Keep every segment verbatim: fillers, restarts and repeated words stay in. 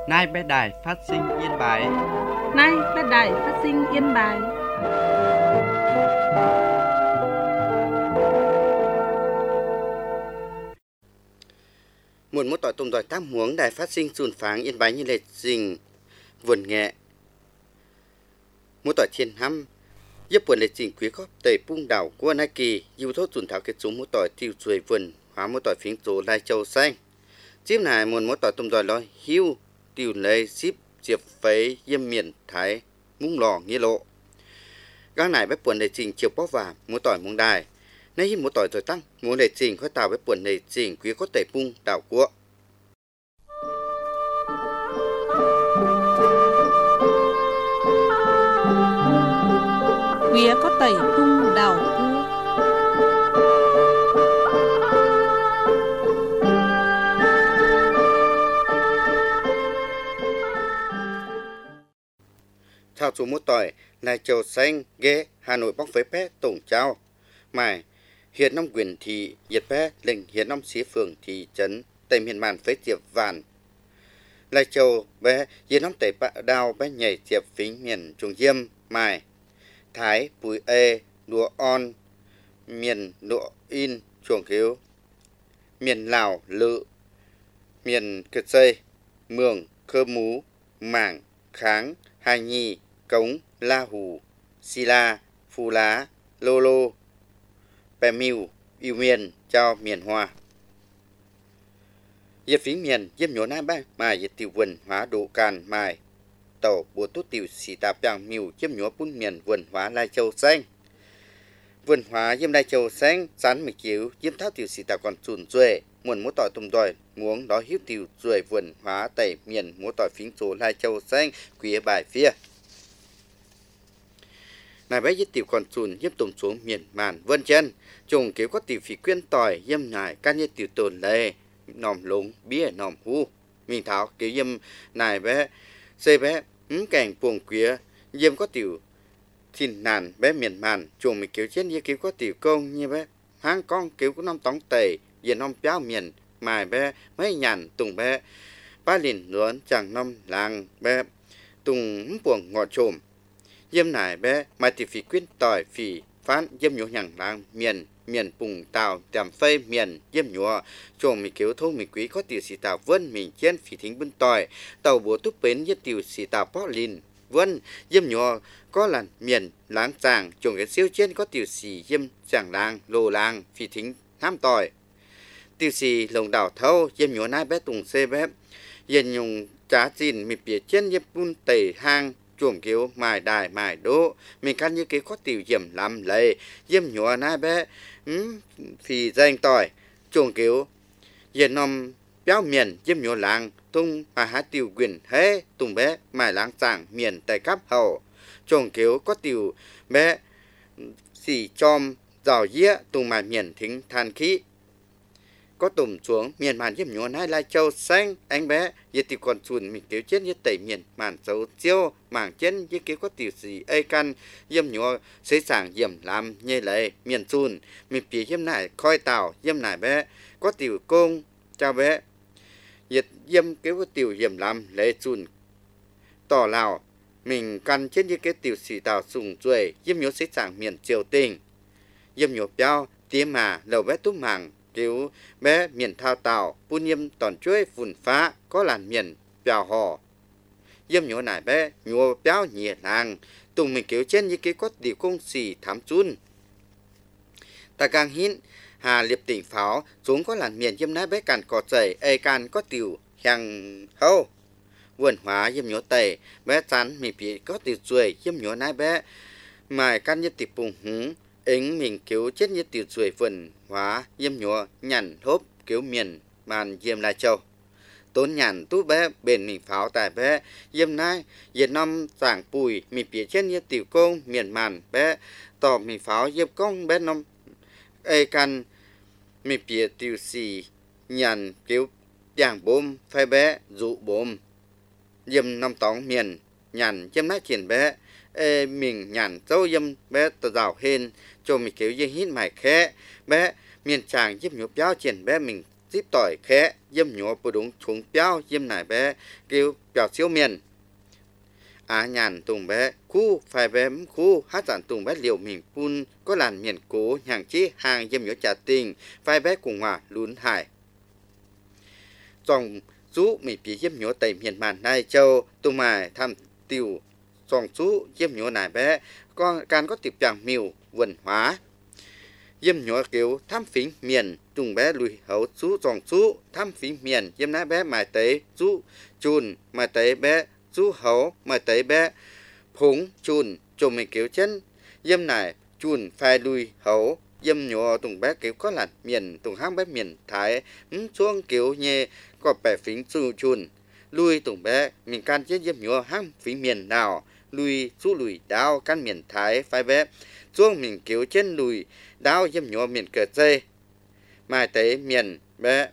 Nay bé đài phát sinh Yên Bái. Nay bé đài phát sinh Yên Bái. Muốn một tỏi tùng tỏi tam huống đài phát sinh sùn pháng Yên Bái như lệ dình vườn nghệ. Một tỏi thiên hăm giúp buồn lệ dình quý góp tẩy bung đảo của nai kỳ dù thốt sùn thảo kết súng một tỏi tiêu chuối vườn hóa một tỏi phiến tổ lai châu xanh. Chip này muốn một tỏi tùng tỏi lo hiu tiêu lấy ship diệp phấy yêm miền thái mung lò nghĩa lộ. Gác này bếp buồn lệ dình chiều bó và một tỏi mung đài. Nay một tỏi rồi tăng muốn lệ dình khói tàu bếp buồn lệ dình quý có tẩy bung đảo của. Quía có tẩy bung đảo cua. Thảo chú một tỏi là châu xanh ghé Hà Nội bóc với bé tổng trao mài hiện năm quyền thị nhiệt bé lệnh hiện năm xí phường thị trấn tây miền màn phế diệp vàn lai châu bé hiện năm tây bạ đào bé nhảy diệp phính miền trung diêm mài thái bùi ê đùa on miền đụa in chuồng khiếu miền lào lự miền kiệt xây mường khơ mú mảng kháng hai nhi cống la hù si la phù lá lô lô bè miu yêu miền cho miền hoa diệt phí miền diêm nhổ nam ba mà diệt tiểu vườn hóa độ càn mài tàu bùa tốt tiểu xì tạp vàng miu diêm nhổ bún miền vườn hóa lai châu xanh vườn hóa diêm lai châu xanh sán mì chiếu diêm tháo tiểu xì tạp còn chùn duệ muốn múa tỏi tùng tỏi muống đó hiếu tiểu duệ vườn hóa tẩy miền múa tỏi phính số lai châu xanh quý bài phía này bé giết tiểu còn chùn diêm tùng xuống miền màn vân chân trùng kéo có tiểu phí quyên tỏi diêm nhải can như tiểu tồn lệ nòm lúng bía nòm hu mình tháo kiểu diêm này bé xây bé ứng cảnh buồng quía diêm có tiểu thìn nàn bé miền màn trùng mình kiểu trên như kiểu có tiểu công như bé hang con kiểu có năm tóng tẩy diện năm béo miền mài bé mấy nhàn tùng bé ba lìn lớn chẳng năm làng bé tùng buồng ngọt trồm diêm này bé mai tiểu phí quyên tỏi phí phán diêm nhổ nhàng làng miền miền bùng tàu tầm phây miền diêm nhổ trồng mình kiểu thô mình quý có tiểu xì tàu vân mình trên phí thính bên tỏi tàu búa túp bến với tiểu xì tàu bó lìn vân diêm nhổ có lần miền láng chàng trồng cái siêu trên có tiểu xì diêm chàng làng lô làng phí thính ham tỏi tiểu xì lồng đảo thâu diêm nhổ nai bé tùng xê bé diêm nhung trả chín mình bịa trên diêm bún tẩy hang chuồng kiểu mài đài mài đỗ mình căn như cái có tiểu diệm làm lệ diêm nhựa nai bé um, phì danh tỏi chuồng kiểu diêm nôm béo miền diêm nhựa làng tung mà há tiểu quyền hế tung bé mài láng chàng miền tây cắp hậu chuồng kiểu có tiểu bé xì chom giàu dĩa tung mài miền thính than khí có tùm xuống miền màn diêm nhổ nai lai châu xanh anh bé giờ tiểu còn chuồn mình kéo chết như tẩy miền màn dấu chiêu mảng chân như kéo có tiểu gì ai căn diêm nhổ xây sảng diêm làm như lệ miền chuồn mình phía diêm này khoi tàu diêm này bé có tiểu công chào bé giờ diêm kéo có tiểu diêm làm lệ chuồn tỏ lào mình căn chết như cái tiểu xì tàu sùng ruồi diêm nhổ xây sảng miền triều tình diêm nhổ béo tiêm mà lầu bé túc mảng kiểu bé miền thao tàu pu niêm toàn chuối phun phá có làn miền bèo hò diêm nhổ này bé nhổ béo nhẹ nàng tùng mình kiểu trên như cái có điều công xì thám chun ta càng hín hà liệp tỉnh pháo xuống có làn miền diêm nái bé càn cọt dày ê can có tiểu hàng hâu vườn hóa diêm nhổ tẩy bé chắn mình bị có tiểu chuối diêm nhổ nái bé mài can như tiệp bùng hứng ứng mình kiểu chết như tiểu chuối vườn hóa diêm nhổ nhằn hốp kiểu miền màn diêm lai châu tốn nhàn tú bé bền mình pháo tài bé diêm nai việt nam giảng bùi mình phía trên như tiểu công miền màn bé tỏ mình pháo diêm công bé năm ê căn mình phía tiểu xì nhàn kiểu giảng bốm phai bé dụ bốm diêm năm tóng miền nhàn diêm nai triển bé ê mình nhàn dâu diêm bé tờ rào hên cho mình kiểu diêm hít mải khẽ bé miền tràng giúp nhộp giáo triển bé mình díp tỏi khẽ yếm nhỏ bù đúng chúng béo yếm nải bé kêu béo siêu miền á nhàn tùng bé khu phải bé khu hát giản tùng bé liệu mình phun có làn miền cố hàng chí hàng yếm nhỏ trả tình phải bé cùng hòa lún hải dòng chú mình bị yếm nhỏ tây miền màn Nai Châu tùng mài tham tiêu dòng chú yếm nhỏ nải bé con can có tiệp chẳng miêu vườn hóa yếm nhỏ kiểu tham phím miền tùng bé lùi hậu chú dòng chú tham phím miền yếm nái bé mài tế chú chun mài tế bé chú hậu mài tế bé phúng chun chùm mình kiểu chân yếm nải chun phải lùi hậu yếm nhỏ tùng bé kiểu có làn miền tùng hang bé miền thái xuống kiểu nhẹ có bẻ phím chú chun lùi tùng bé mình can chết yếm nhỏ hang phím miền nào lùi chú lùi đao can miền thái phải bé xuống mình kiểu chân lùi đao yếm nhỏ miền cờ dây mai tế miền bé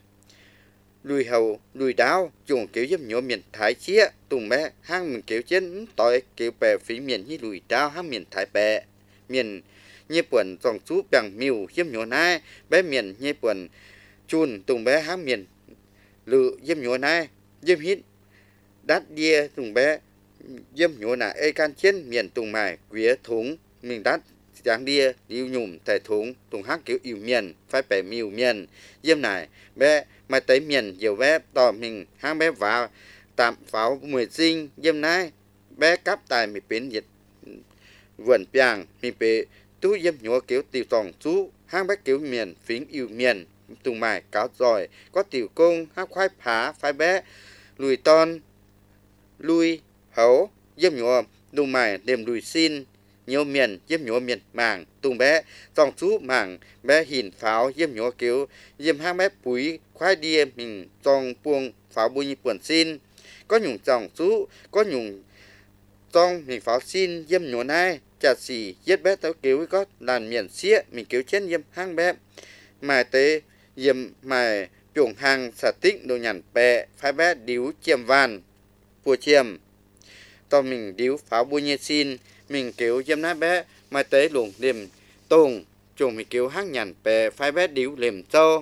lùi hầu lùi đao dùng kiểu yếm nhỏ miền thái chia tùng bé hang mình kiểu chân tỏi kiểu bè phí miền như lùi đao hang miền thái bè miền như quần dòng chú bằng miu yếm nhỏ nai bé miền như quần chun tùng bé hang miền lự yếm nhỏ nai yếm hít đắt đia tùng bé yếm nhỏ nà ê can trên miền tùng mài quía thúng mình đắt giáng đia điêu nhùm thẻ thúng tùng hát kiểu yêu miền phải bẻ miu miền yếm này bé mà tới miền nhiều bé tỏ mình hang bé vào tạm pháo mười sinh yếm này bé cắp tài mình biến dịch vườn piang mình bị tú yếm nhỏ kiểu tiểu tòng chú hang bé kiểu miền phím yêu miền tùng mài cáo giỏi có tiểu công hát khoai phá phải bé lùi ton lùi hấu yếm nhỏ tùng mài đêm lùi xin nhiều miền yếm nhỏ miền mảng tùng bé dòng chú mảng bé hình pháo yếm nhỏ kiểu yếm hang bé búi khoai đia mình dòng buông pháo bùi như buồn xin có nhung dòng chú có nhung dòng mình pháo xin yếm nhỏ này chả xì yết bé tao kiểu có làn miền xía mình kiểu trên yếm hang bé mà tế yếm mà chuồng hàng xả tích đồ nhằn bè phải bé điếu chiêm van bùa chiêm tao mình điếu pháo bùi như xin mình kiểu yếm nái bé mà tế luồng liềm tùng chồng mình kiểu hát nhàn bè phải bé điếu liềm châu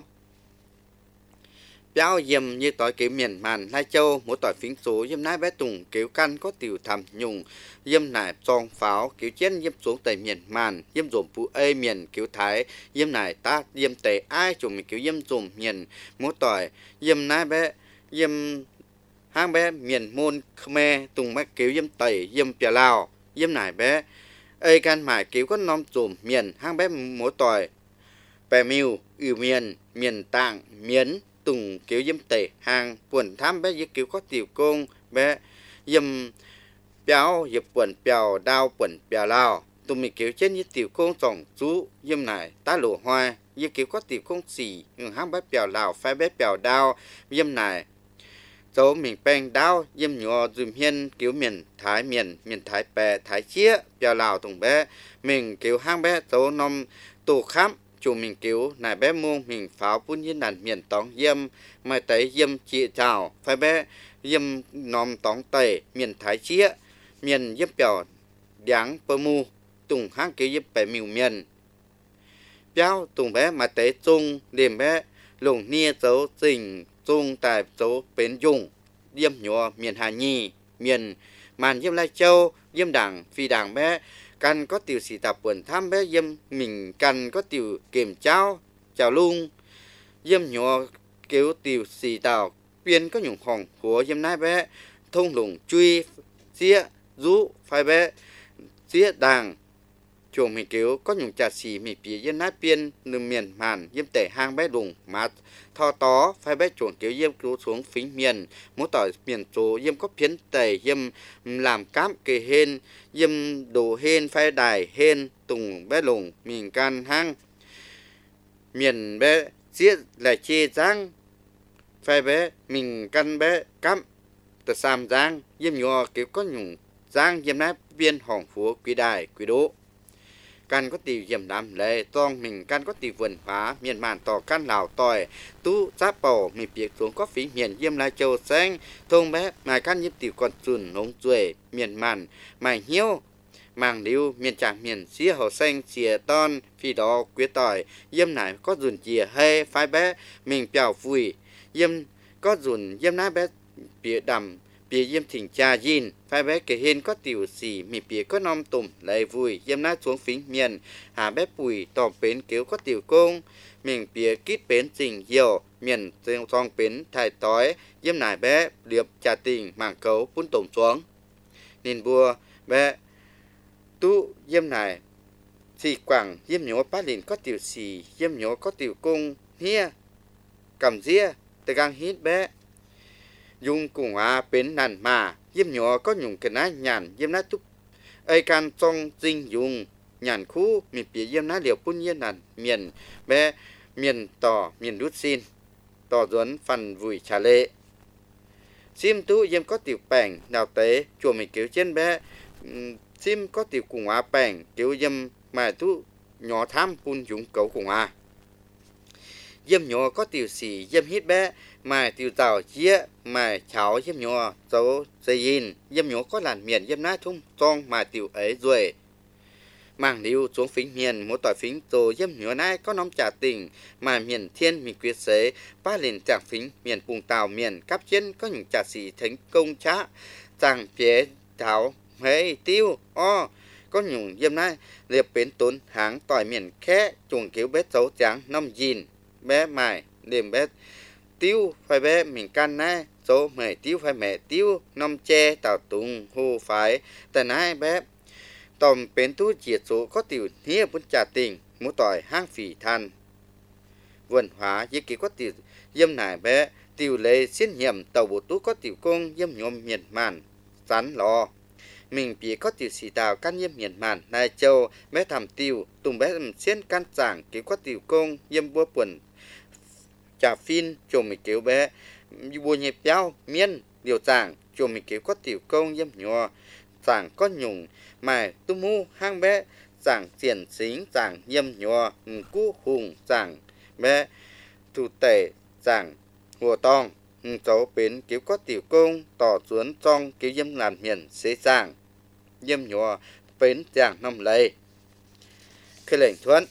béo yếm như tỏi kiểu miền màn Lai Châu mỗi tỏi phím số yếm nái bé tùng kiểu căn có tiểu thầm nhung yếm nải tròn pháo kiểu chén yếm xuống tây miền màn yếm dồn phụ ê miền kiểu thái yếm nải ta yếm tây ai chồng mình kiểu yếm dồn miền mỗi tỏi yếm nái bé yếm hang bé miền môn Khmer tùng bé kiểu yếm tây yếm Pia Lào yếm nải bé ê can mải kiểu có nom dồn miền hang bé mỗi tỏi bè miu ưu miền miền tạng miến tùng kiểu yếm tây hàng buồn tham bé yếm kiểu có tiểu công bé yếm béo yếm buồn béo đao buồn béo lao tụi mình kiểu trên như tiểu công dòng chú yếm này ta lụa hoa yếm kiểu có tiểu công xì nhưng hang bé béo lao phải bé béo đao yếm này dấu mình bèn đao yếm nhỏ dùm hiên kiểu miền thái miền miền thái bè thái chia béo lao tùng bé mình kiểu hang bé dấu nom tù khám chủ mình kiểu này bé muông mình pháo bún như nàn miền tóng yếm mà tới yếm chị chào phải bé yếm nom tóng tây miền thái chia miền yếm bèo đáng bơ mu tùng hang kiểu yếm bè miu miền béo tùng bé mà tới trung điểm bé lùng nia dấu tình trung tại dấu bến dùng yếm nhỏ miền Hà Nhi miền màn yếm Lai Châu yếm đảng phi đảng bé căn có tiểu sĩ tạp buồn tham bé yếm mình căn có tiểu kiểm trao chào lung yếm nhỏ kiểu tiểu sĩ tào biên có nhung hồng của yếm nái bé thông lùng truy xía rú phai bé xía đàng chuồng mình kiểu có nhung trà xì mình bìa yếm nái biên nương miền màn yếm tể hang bé lùng mà thò tó phai bé chuồng kiểu yếm cứu xuống phính miền mỗi tỏi miền số yếm có phiến tể yếm làm cám kề hên yếm đồ hên phai đài hên tùng bé lùng mình can hang miền bé xía lại chê giang phai bé mình căn bé cắm tờ sam giang yếm nhỏ kiểu có nhung giang yếm nái biên hỏng phúa quý đài quý đỗ căn có tiểu yếm đám lệ tong mình căn có tiểu vườn phá miền màn tỏ căn lào tỏi tú giáp bò mình biệt xuống có phí miền yếm Lai Châu xanh thông bé mà căn yếm tiểu con chun nông chuối miền màn mà hiếu mang liu miền tràng miền xía hồ xanh xìa ton phi đó quyết tỏi yếm nải có dùn chìa hay phái bé mình bèo vui yếm có dùn yếm nái bé bìa đầm bìa yếm thỉnh cha yin phái bé kể hiên có tiểu xì mì bìa có nom tùm lấy vui yếm nái xuống phính miền hà bé bùi tỏ bến kéo có tiểu công mình bìa kít bến trình diều miền trên song bến thải tói yếm nải bé liệp trà tình mảng cấu phun tổng xuống nên bua bé tu yếm nải xì quảng yếm nhố bát lìn có tiểu xì yếm nhố có tiểu công hia cầm ria từ gang hít bé dùng cùng à bến nàn mà yếm nhố có nhung cái ná nhàn yếm ná túc ai can trong dinh dùng nhàn khu miền phía yếm ná liều phun yên nàn miền bé miền tỏ miền đút xin tỏ duấn phần vùi trả lệ sim tu yếm có tiểu bèng đào tế chùa mình cứu trên bé sim có tiểu cùng à bèng cứu yếm mà tu nhỏ tham phun dùng cấu cùng à yếm nhỏ có tiểu xì yếm hít bé mà tiểu tàu chia mà cháu yếm nhỏ dấu dây in yếm nhỏ có làn miền yếm ná thung trong mà tiểu ấy rồi mang liu xuống phính miền mỗi tỏi phính tổ yếm nhỏ nai có nóm trả tình mà miền thiên mình quyết xế ba liền chẳng phính miền vùng tàu miền cáp trên có những trả xì thành công trá chẳng phía thảo hay tiêu o có nhung yếm nai liệp bến tốn háng tỏi miền khé chuồng cứu bé xấu trắng năm gìn bé mài đêm bé tiêu phải bé mình can nai số mẹ tiêu phải mẹ tiêu năm che tàu tùng hô phải tại nai bé tòm bến tu chiết số có tiểu hia bún trà tình mỗi tỏi hang phỉ than vườn hóa với kỳ có tiểu yếm nải bé tiểu lệ xiên hiểm tàu bộ tú có tiểu công yếm nhôm miền màn sán lò mình bị có tiểu xì tàu can yếm miền màn nai châu bé thầm tiểu tùng bé xiên can giảng kỳ có tiểu công yếm búa quần trà phin chồng mình kéo bé bùa nhịp béo miên điều giảng chồng mình kéo có tiểu công yếm nhỏ giảng có nhung mà tu mu hang bé giảng triển xính giảng yếm nhỏ cú hùng giảng bé thủ tể giảng hùa tong cháu bến kéo có tiểu công tỏ xuống trong kéo yếm làm miền xế giảng yếm nhỏ bến giảng năm lầy khi lệnh thuận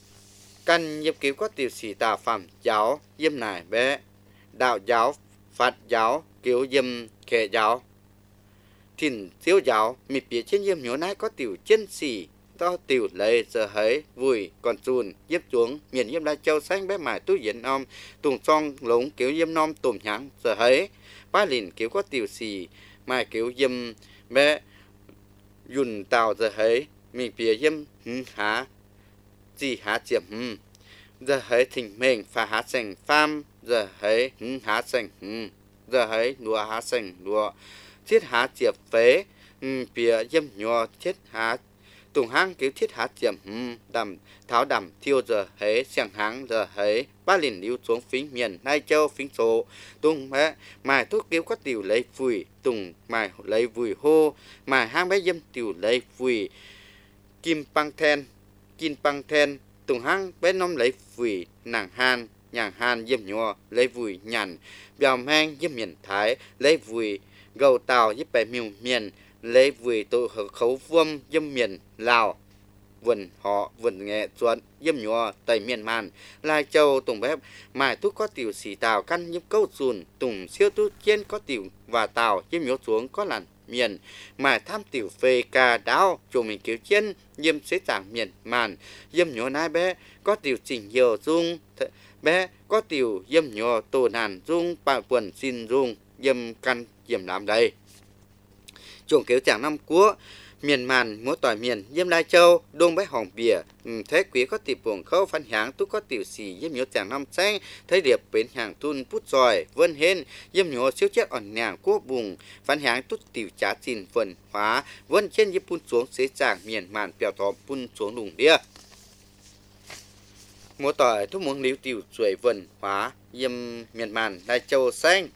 căn yếm cứu có tiểu sĩ tà phạm giáo yếm nải bé đạo giáo phật giáo cứu yếm kẻ giáo thìn siêu giáo mịp phía trên yếm nhớ nái có tiểu chân sĩ do tiểu lệ giờ hấy vui còn chùn yếm xuống miền yếm lai châu xanh bé mải tu yến om tùng song lống cứu yếm nom tùm nháng giờ hấy ba lìn cứu có tiểu sĩ mài cứu yếm bé yun tàu giờ hấy mình phía yếm há gì há chiếm giờ hấy thỉnh mình phá há sành pham giờ hấy há sành giờ hấy lúa há sành lúa thiết há chiệp phế phía yếm nhỏ thiết há tùng hang cứu thiết há chiếm đầm tháo đầm thiêu giờ hấy xiang háng giờ hấy ba lìn lưu xuống phính miền nai châu phính số tùng bé mài thuốc cứu có tiểu lấy phùi tùng mài lấy vùi hô mài hang bé yếm tiểu lấy phùi kim băng then kim băng then tùng hang bé nóm lấy vùi nàng han nhàng han yếm nhỏ lấy vùi nhàn bèo mang yếm miền thái lấy vùi gầu tàu yếm bè miêu miền lấy vùi tổ khấu vuông yếm miền lào vườn họ vườn nghệ chuột yếm nhỏ tây miền màn lai châu tùng bếp mài thuốc có tiểu xì tàu căn yếm câu dùn tùng siêu tu trên có tiểu và tàu yếm nhỏ xuống có làn miền mà tham tiểu phê ca đáo chủ mình cứu chân yếm xế giảng miền màn yếm nhỏ nai bé có tiểu chỉnh nhiều dung bé có tiểu yếm nhỏ tổ nàn dung bà quần xin dung yếm căn yếm làm đây chuồng kéo chàng năm cúa miền màn mỗi tỏi miền yếm lai châu đông bé hỏng bìa thế quý có tiểu buồng khâu phân háng tu có tiểu xì yếm nhỏ chàng năm xanh thấy điệp bến hàng tun pút giỏi vươn hên yếm nhỏ siêu chết ỏn nàng cua bùng phân háng tút tiểu trá xin phần hóa vươn trên yếm phun xuống xế chàng miền màn bèo thọ phun xuống lùng đĩa mỗi tỏi thuốc muốn liu tiểu chuỗi vườn hóa yếm miền màn lai châu xanh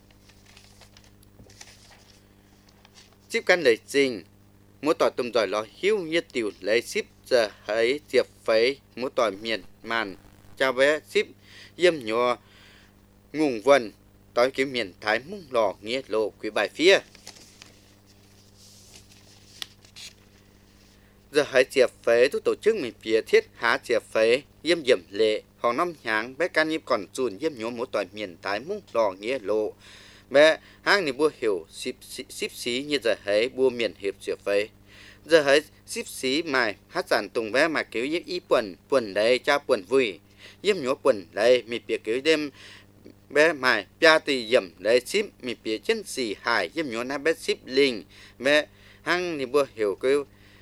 ship căn lời trình mỗi tỏi tùm giỏi lo hiếu nhiệt tiểu lấy ship giờ hấy diệp phấy mỗi tỏi miền màn chào bé ship yếm nhỏ ngùng vần tỏi kiếm miền thái mung lò nghĩa lộ quý bài phía giờ hãy chia phế tu tổ chức mình phía thiết há chia phế yếm yểm lệ họ năm nháng bé can nhịp còn chùn yếm nhố mỗi tòa miền tái mung đỏ nghĩa lộ bé hang này bua hiểu ship ship xí như giờ hãy bua miền hiệp chia phế giờ hãy ship xí mài hát giản tùng bé mà kiểu yếm y quần quần đây cha quần vui yếm nhố quần đây mình phía kiểu đêm bé mài bia tì yểm đây ship mình phía chân xì hải yếm nhố na bé ship linh bé hang này bua hiểu cái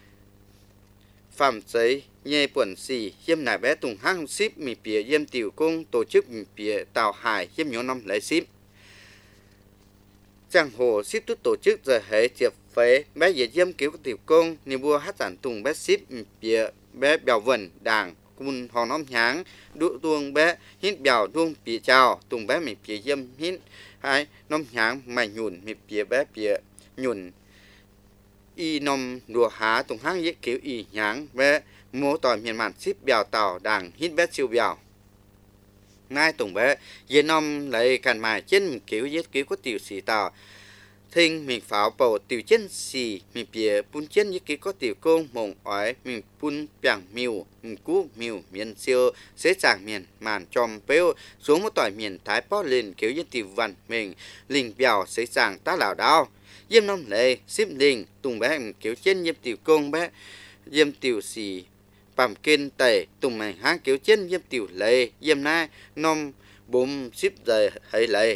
phạm giấy nhê quần xì yếm nải bé tùng hang ship mì phía yếm tiểu công tổ chức mì phía tàu hải yếm nhó năm lấy ship chẳng hồ ship tút tổ chức giờ hệ triệt phế bé về yếm kiểu tiểu công ni bua hát giản tùng bé ship mì phía bé bèo vần đảng cùng hòn năm nháng đu tuông bé hít bèo tuông phía chào tùng bé mì phía yếm hít hai năm nháng mày nhùn mì phía bé phía nhùn y nôm đùa há tùng hang dễ kiểu y nháng bé mô tỏi miền màn ship bèo tàu đảng hít bé siêu bèo ngay tùng bé dễ nôm lấy càn mài trên kiểu dễ kiểu có tiểu xì tàu thinh mình pháo bầu tiểu chân xì mình bìa bún chân dễ kiểu có tiểu công mộng ói mình bún bảng miu mình cú miu miền siêu xế chàng miền màn tròm bêu xuống một tỏi miền thái bó lên kiểu dễ tiểu vằn mình linh bèo xế chàng ta lào đao yếm năm lệ ship linh tùng bé kiểu trên yếm tiểu công bé yếm tiểu xì bàm kên tẩy tùng mày hang kiểu trên yếm tiểu lệ yếm nai nom bùm ship giờ hay lệ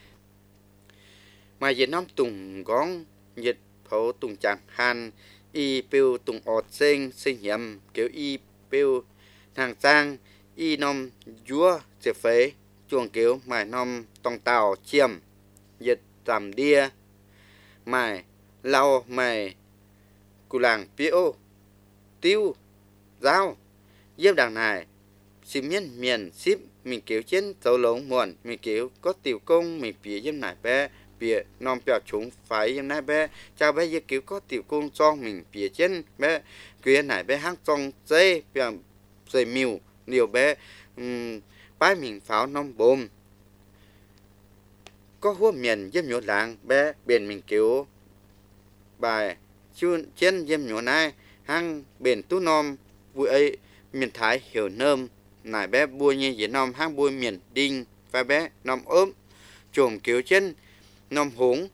mà yếm năm tùng gón nhiệt phổ tùng chẳng han y piu tùng ọt sinh sinh yếm kiểu y piu hàng sang y nom chúa chế phế chuồng kiểu mài nom tòng tàu chiêm nhiệt tầm đia mài lau mài cù làng piêu tiêu dao yếm đằng này xìm miên miền ship mình kiểu trên dấu lống muộn mình kiểu có tiểu công mình phía yếm nải bé phía non bèo chúng phải yếm nải bé chào bé yếm kiểu có tiểu công cho mình phía trên bé kia nải bé hang trong dây bèo dây miu nhiều bé um, bái mình pháo non bồm có hua miền yếm nhổ làng bé biển mình kiểu bài chun trên yếm nhổ này hang biển tu nom vui ấy miền thái hiểu nôm nải bé bua như vậy nom hang bui miền đinh và bé nom ốm chồm kiểu trên nom húng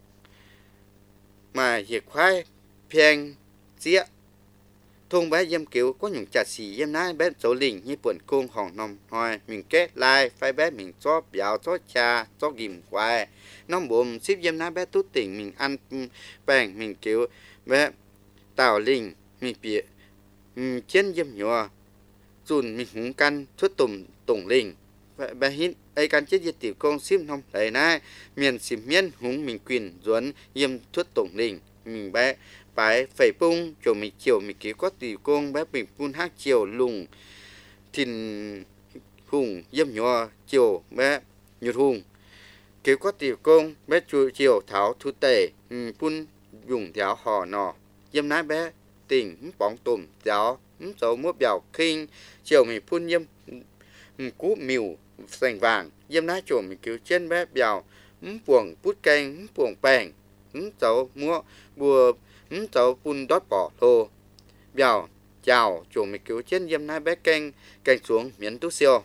mà diệt khoai phèn xía thôn bé yếm kiểu có những trà xì yếm nái bé số lình như buồn cung hòn nom hoài mình kết lai phai bé mình cho béo cho trà cho ghim quài nom bùm ship yếm nái bé tút tỉnh mình ăn bèn mình kiểu bé tàu lình mình bịa trên yếm nhỏ chùn mình húng căn xuất tùng tùng lình bé hít ấy căn chết diệt tiểu công ship nom đấy nai miền xìm miên húng mình quyền duẩn yếm xuất tùng lình mình bé phải phải bung chỗ mình chiều mình kêu có tiểu công bé mình phun hát chiều lùng thìn hùng yếm nhỏ chiều bé nhụt hùng kêu có tiểu công bé chu chiều tháo thu tề phun dùng giáo hò nọ yếm nái bé tỉnh bóng tùm giáo dấu múa bèo khinh chiều mình phun yếm cú miu sành vàng yếm nái chỗ mình kêu trên bé bèo buồng bút canh buồng bèng dấu múa bùa cháu phun đót bỏ thô bèo chào chủ mình cứu trên yếm nái bé canh canh xuống miến tú siêu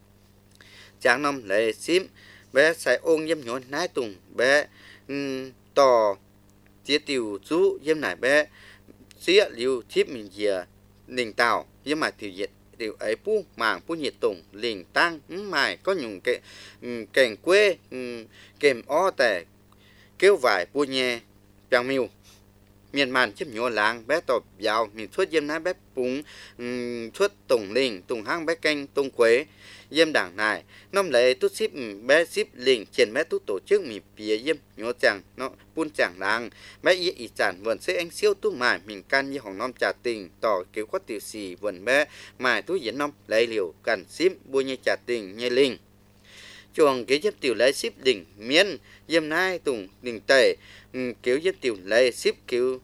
sáng năm lấy ship bé sai ôn yếm nhón nái tùng bé um, tò chia tiểu chú yếm nải bé xía liu thiếp mình dìa nình tàu yếm mà tiểu diệt tiểu ấy pu mảng pu nhiệt tùng lình tăng mài có những cái um, cảnh quê um, kèm o tẻ kêu vải pu nhẹ bèo miu miền màn chiếm nhỏ làng bé tọp vào mình xuất yếm nái bé búng um, xuất tùng lình tùng hang bé canh tùng quế yếm đảng này năm lấy tút ship bé ship lình trên bé tút tổ chức mình phía yếm nhỏ chẳng nó buôn chẳng làng bé ý ý chẳng vườn sẽ anh siêu tu mài mình can như hồng năm trà tình tỏ kiểu có tiểu xì vườn bé mài tu diễn năm lấy liều cần ship bua như trà tình như linh chuồng cái yếm tiểu lấy ship đỉnh miên yếm nái tùng đỉnh tẩy kiểu yếm tiểu lấy ship kiểu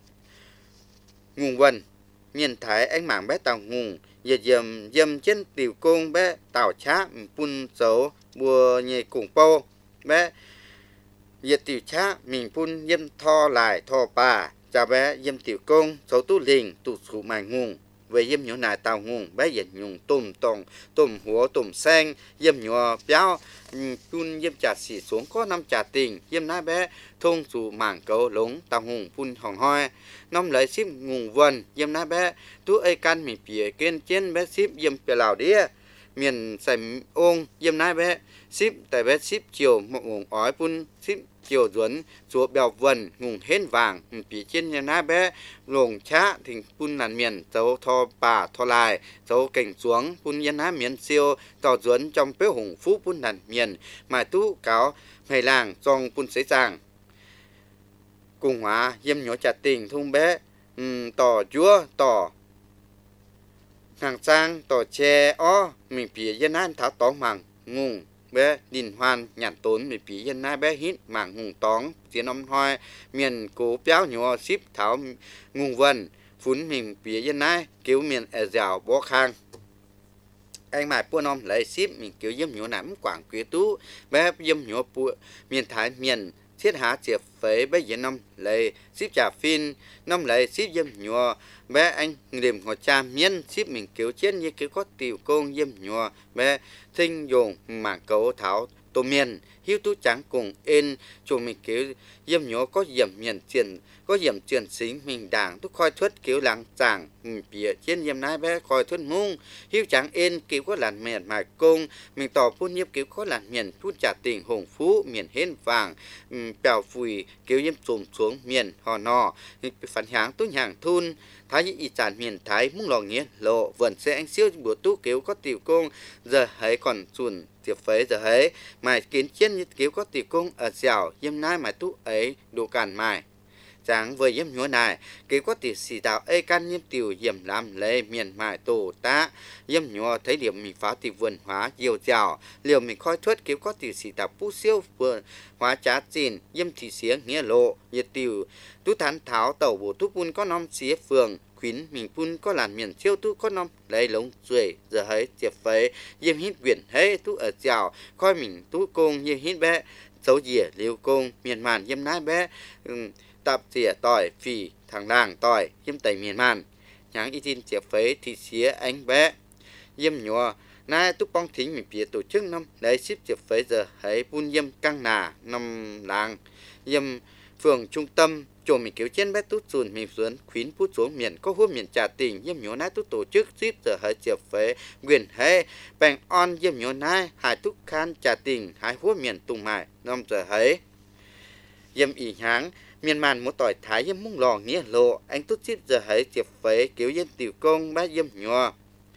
ngùng vần miền thái anh mảng bé tàu ngùng giờ dầm dầm trên tiểu công bé tàu chá phun dấu bùa nhẹ cùng po bé giờ tiểu chá mình phun yếm tho lại tho pa chào bé yếm tiểu công số tu linh tu sụ mài ngung về yếm nhỏ nài tàu ngung bé dệt nhung tôm tòng tôm húa tôm xanh yếm nhỏ béo phun yếm chả xỉ xuống có năm chả tình yếm nái bé thôn sụ mảng cầu lống tàu hùng phun hòn hoi năm lấy ship ngung vần yếm nái bé tu ai can mình phía kên trên bé ship yếm phía lào đĩa miền sài ôn yếm nái bé ship tại bé ship chiều một ngùng ói phun ship chiều duẩn chúa bèo vần ngùng hến vàng phía trên nhà ná bé lồng chá thì phun làn miền dấu thò bà thò lại dấu cảnh xuống phun nhà ná miền siêu tỏ duẩn trong bế hùng phú phun làn miền mà tú cáo ngày làng trong phun sấy giàng cùng hóa yếm nhỏ chặt tình thung bé um, tỏ chúa tỏ hàng sang tỏ che ó mình phía dân an tháo tóm màng ngùng bé đình hoan nhàn tốn mình phía dân na bé hít mảng hùng tóng tiếng âm hoi miền cố béo nhỏ ship tháo ngùng vần phun mình phía dân na cứu miền ở rào bó khang anh mãi buôn ông lấy ship mình cứu yếm nhỏ nắm quảng quý tú bé yếm nhỏ bụi miền thái miền thiết há chìa phế bé dân năm lấy ship trả phim năm lấy ship yếm nhỏ bé anh điểm họ cha miên ship mình cứu chết như cứu có tiểu công yếm nhỏ bé thinh dùng mảng cấu tháo tô miền hiếu tú trắng cùng ên cho mình cứu yếm nhỏ có yểm miền tiền có yểm truyền xính mình đảng tú coi thuyết cứu làng chàng bìa trên yếm nái bé coi thuyết mung hiếu trắng ên cứu có làn miền mài công mình tỏ phun nhiếp cứu có làn miền phun trả tình hùng phú miền hến vàng bèo phùi cứu yếm trùm xuống miền hò nò phản háng tú nhàng thun thái y tràn miền thái mung lò nghĩa lộ vẫn sẽ anh siêu bữa tú cứu có tiểu công giờ hãy còn chuồn tiệp phế giờ hãy mài kiến chiến như cứu có tiểu công ở dẻo yếm nái mài tú ấy đủ cản mài chẳng với yếm nhúa này cứu có tiểu xì tạo ấy can yếm tiểu yếm làm lệ miền mài tổ ta yếm nhúa thấy điểm mình phá tiểu vườn hóa nhiều dẻo liều mình khoi thuất cứu có tiểu xì tạo pu siêu vườn hóa trá chín yếm thị xía nghĩa lộ nhiệt tiểu tú thán tháo tàu bộ tú pun có năm xía phường khuyến mình pun có làn miền siêu tú có năm lấy lống ruồi giờ hãy tiệp phế yếm hít quyển hễ tú ở dẻo coi mình tú công như hít bé dấu dỉa liều công miền màn yếm nái bé um, tập tỉa tỏi phì thằng làng tỏi yếm tẩy miền màn nháng y tin tiệp phế thì xía anh bé yếm nhỏ nay tú bong thính mình phía tổ chức năm lấy ship tiệp phế giờ hãy pun yếm căng nà năm làng yếm phường trung tâm chỗ mình cứu trên bé tút dùn mình xuống khuyến phút xuống miền có hôm miền trà tình yếm nhỏ nái tút tổ chức ship giờ hãy tiệp phế quyền hay bèn on yếm nhỏ nái hai tút khan trà tình hai húa miền tùng mài năm giờ hãy yếm ý háng miền màn một tỏi thái yếm mung lò nghĩa lộ anh tút ship giờ hãy tiệp phế cứu yếm tiểu công bé yếm nhỏ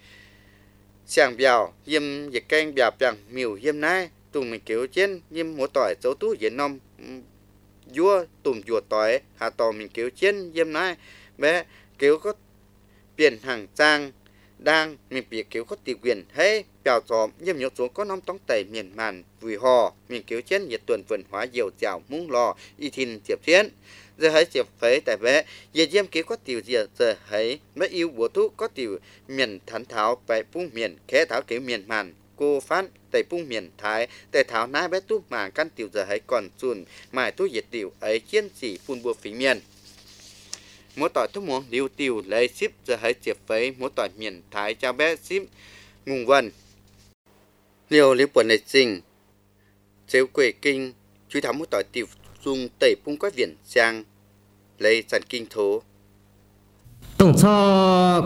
sàng bèo yếm dịch canh bèo bèng miều yếm nái tùng mình cứu trên yếm một tỏi dấu tú yếm năm vua tùng vua tỏi hà tò mình cứu trên yếm nái bé cứu có biển hàng trang đang mình bị cứu có tiểu quyền hay bèo gió yếm nhớ xuống có năm tống tẩy miền màn vui hò mình cứu trên nhiệt tuần vườn hóa dầu dào mung lò y thìn tiệp thiên giờ hãy tiệp phế tại bé giờ yếm cứu có tiểu giờ giờ hãy bé yêu bùa thuốc có tiểu miền thán tháo bài phung miền khé tháo cứu miền màn cô phát tại phung miền thái tại tháo nái bé tú mà căn tiểu giờ hãy còn chuồn mài tú diệt tiểu ấy chiến sĩ phun bùa phí miền mỗi tỏi thuốc muỗng điều tiểu lấy ship giờ hãy tiệp phế mỗi tỏi miền thái cho bé ship ngùng vần liều liều quần này sinh chéo quê kinh chú thám mỗi tỏi tiểu dùng tẩy phung có viền sang lấy sản kinh thố tổng cho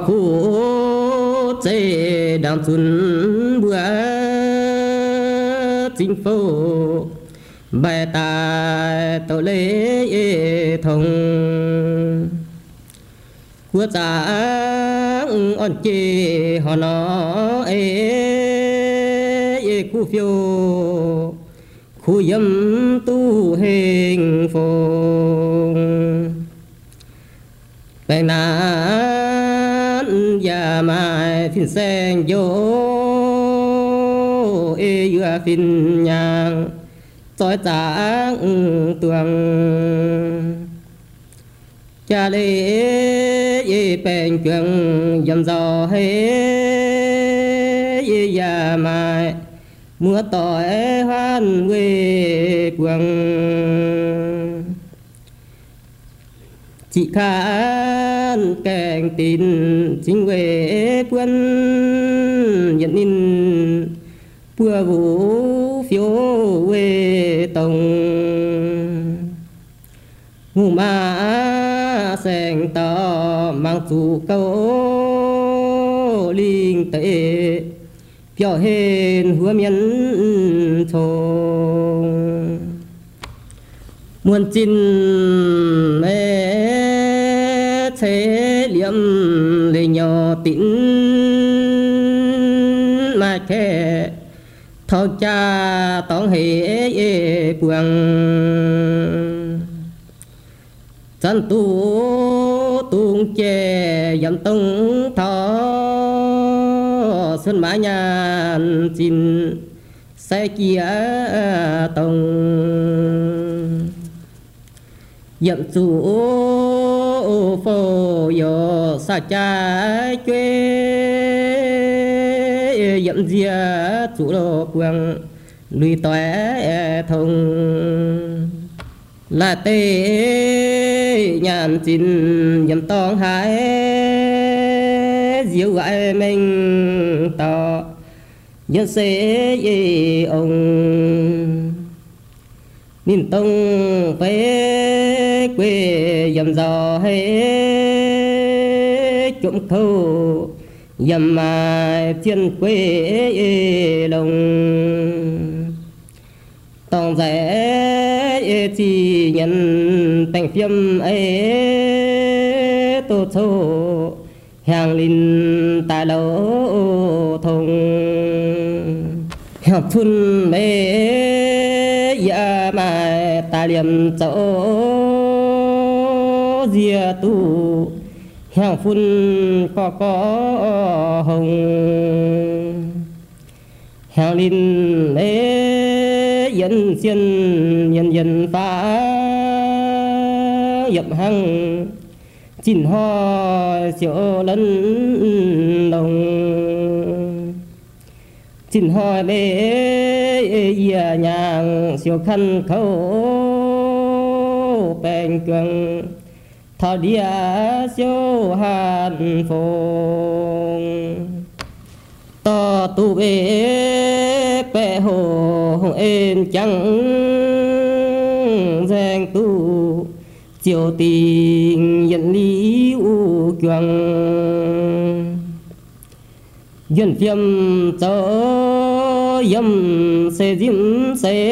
khu chế đang xuân bữa chính phủ bài ta tổ lễ thông quốc gia on chê họ nó ê khu phiêu khu yếm tu hình phùng bèn nán ya mai phim sen vô ê yua phim nhang soi sáng tường cha lê y bèn chuyện dầm dò hết ya mai mưa tỏi hoan quê quần chỉ khán kèng tin chính về quân nhận in bùa vũ phiếu về tổng ngủ ma seng tỏ mang chủ câu linh tệ biểu hiện hứa miên thôn muôn chín mê thế liệm lê nhỏ tín mà khe thọ cha tông hệ quang chân tu tung chè dầm tông thọ xuân mã nhàn chín xe kia tông dậm chủ phô yo sa cha quê dậm dia chủ đồ quang lùi toé thông là tê nhàn chín dậm tông hải diệu gọi mình tỏ nhân sẽ gì ông nín tông phế quê dầm dò hay trộm khâu dầm mà thiên quê lòng tòng rẽ chỉ nhận thành phim ấy tô thô hàng linh tại lỗ thùng học phun mê ya mà ta liềm chỗ dia tu hàng phun có có hồng hàng linh lễ dân xin nhân dân phá dập hăng chín hoa siêu lân đồng chín hoa bê ya nhàng siêu khăn khâu bèn cường thọ địa siêu hàn phong to tu bê bê hồ ên chẳng giang tu chiều tình nhận lý u cường duyên phiêm cho yếm sẽ diêm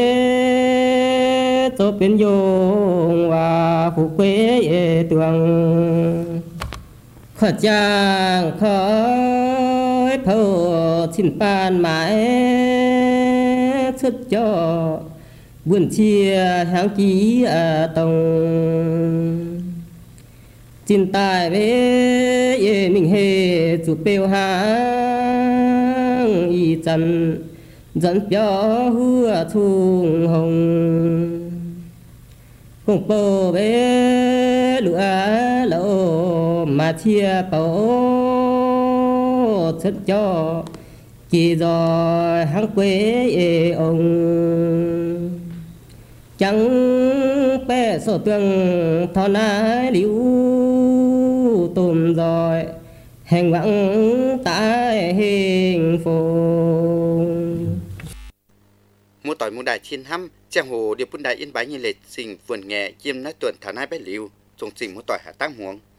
sẽ cho bên dùng và phụ quê tường khó chàng khói phô xin ban mãi xuất cho buồn chia hàng ký à tông xin tài với mình hề chủ bèo hàng y chân dẫn cho hứa thùng hồng cùng bầu bế lụa lỗ mà chia bầu chất cho chỉ do hàng quê ông chẳng bé sổ tương thọ nái liu tùm rồi hành vắng tại hình phùng mua tỏi mua đại thiên hăm trang hồ điệp bún đại yên bái như lệ sinh vườn nghè chiêm nói tuần thả nai bé liu trồng trình mua tỏi hạ tăng huống